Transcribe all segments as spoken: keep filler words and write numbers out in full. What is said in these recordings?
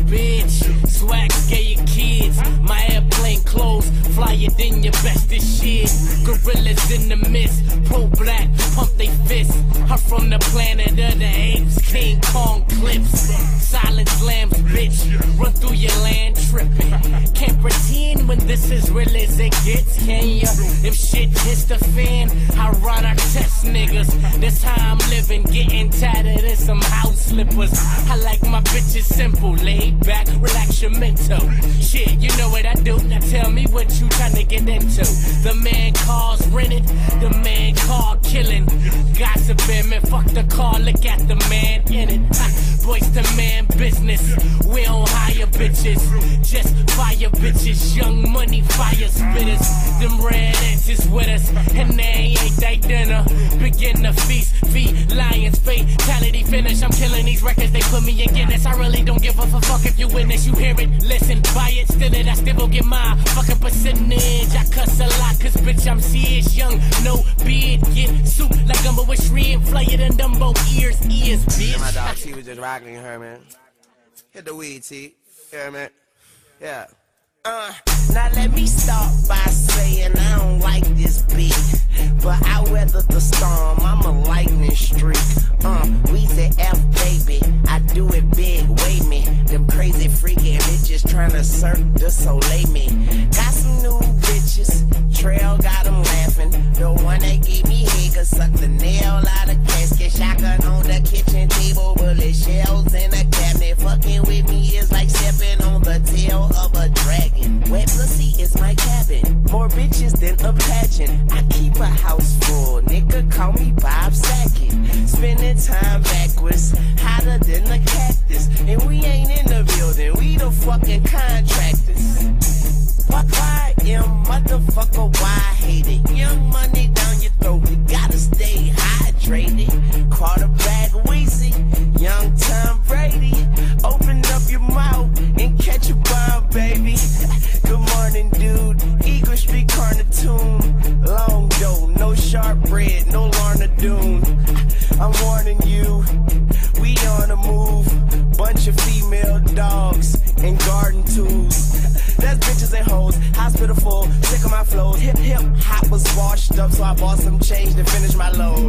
bitch. Swag scare your kids. My airplane clothes flyer than your bestest shit. Gorillas in the mist, pro-black, pump they fists. I'm from the planet of the apes, King Kong clips. Silent slams, bitch, run through your land tripping. Can't pretend when this is real as it gets, can ya? If shit hits the fan, I run our test niggas. That's how I'm living, getting tatted in some house slippers. I like my bitches simple, laid back, relax your mental. Shit, you know what I do, now tell me what you tryna get into. The man cars rented, the man car killing. Gossiping, man, fuck the car, look at the man in it. Ha, boys to man business, we don't hire bitches, just fire bitches. Young money fire spitters, them red ants with us, and they ain't they dinner. Begin the feast, feed lions, fatality finish. I'm killing these records, they put me in Guinness. I really don't give a fuck if you witness, you hear it, listen, buy it, steal it, I still will get my fucking percentage. I cuss a lot, cause bitch I'm serious, young, no beard, get soup like gumbo with shrimp, fly it in Dumbo ears, ears, bitch. Yeah, my dog T was just rocking her, man. Hit the weed, T. Yeah, man. Yeah. Uh, now let me start by saying I don't like this beat, but I weathered the storm, I'm a lightning streak. Uh, we say F baby, I do it big, wait me. Them crazy freaky bitches tryna Cirque du Soleil me. Got some new bitches, Trail got them laughing. The one that gave me head could suck the nail out of casket. Shotgun on the kitchen table, bullet shells in a cabinet. Fucking with me is like stepping on the tail of a dragon. Wet pussy is my cabin, more bitches than a pageant. I keep a house full, nigga call me Bob Saget. Spending time backwards, hotter than a cactus. And we ain't in the building, we the fucking contractors. Fuck why I am, motherfucker, why I hate it. Young money down your throat, you gotta stay hydrated. Quarterback Weezy, young Tom Brady. Open up your mouth and catch a bomb, baby. Good morning, dude. Eagle Street Carnatoon. Long dough, no sharp bread, no Lorna Doone. I'm warning you, we on the move. Bunch of female dogs and garden tools. That's bitches and hoes, hospital full, sick of my flows. Hip hip hop was washed up, so I bought some change to finish my load.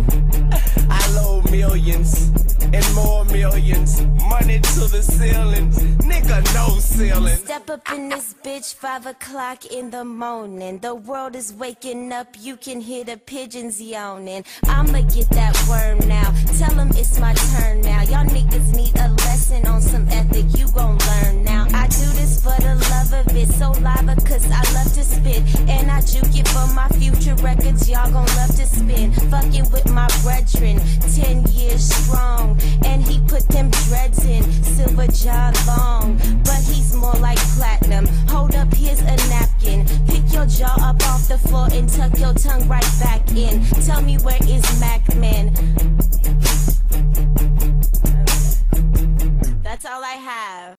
I load millions and more millions, money to the ceilings, nigga no ceiling. Step up in this bitch, five o'clock in the morning. The world is waking up, you can hear the pigeons yawning. I'ma get that worm now, tell them it's my turn now. Y'all niggas need a lesson on some ethic, you gon' learn now. I do this for the love of it, so lava cause I love to spit. And I juke it for my future records, y'all gon' love to spin. Fucking with my brethren, ten years strong. And he put them dreads in, silver jaw long. But he's more like platinum, hold up, here's a napkin. Pick your jaw up off the floor and tuck your tongue right back in. Tell me where is Mac